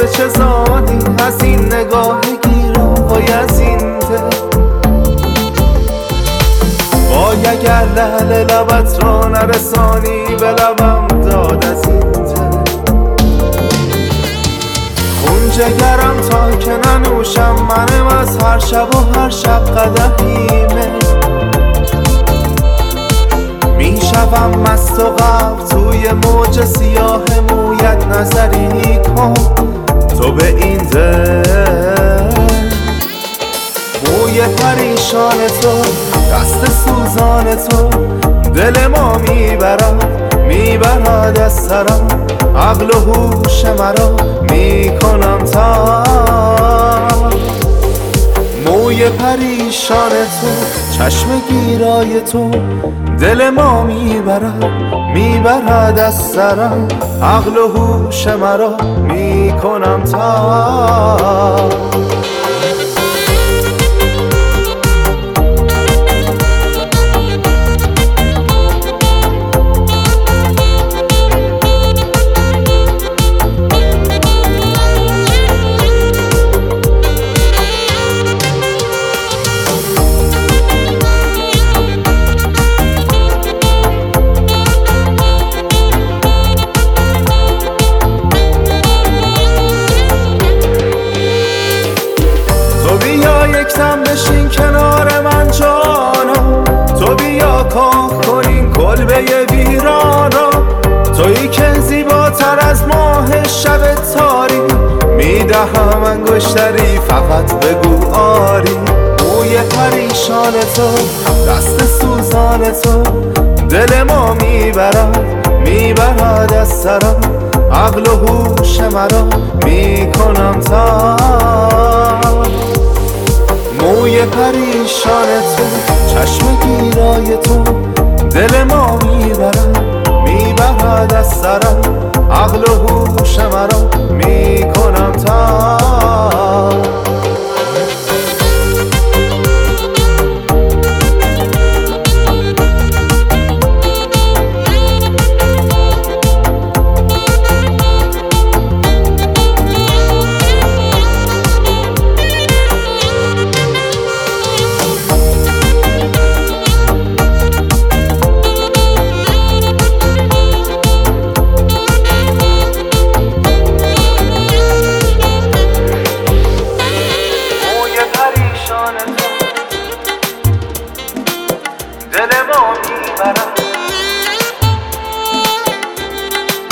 چه زانی از این نگاه گیرای از این دل. وای اگر لعل لبت را نرسانی به لبم داد از این دل. خون جگرم تا که ننوشم منم از هر شب و هر شب قدحیمه. میشوم مست و غرق توی موج سیاه مویت نظری کن تو به این دل. موی پریشان تو دست سوزان تو دل ما میبرد از سرم. عقل و هوش مرا میکنم تا موی پریشان تو چشم گیرای تو دل ما میبرد از سرم. عقل و هوش مرا میکنم تا یکدم بشین کنار من جانا. تو بیا کاه کنین کلبه ویرانا. تویی که زیباتر از ماه شب تاری. میدهم انگشتری فقط بگو آری. موی پریشان تو دست سوزان تو دل ما میبرد از سرم. عقل و هوش مرا میکنم تا موی پریشان تو چشم گیرای تو دل ما میبرد از سرم. عقل و هوش مرا میکنم تا دل ما میبرد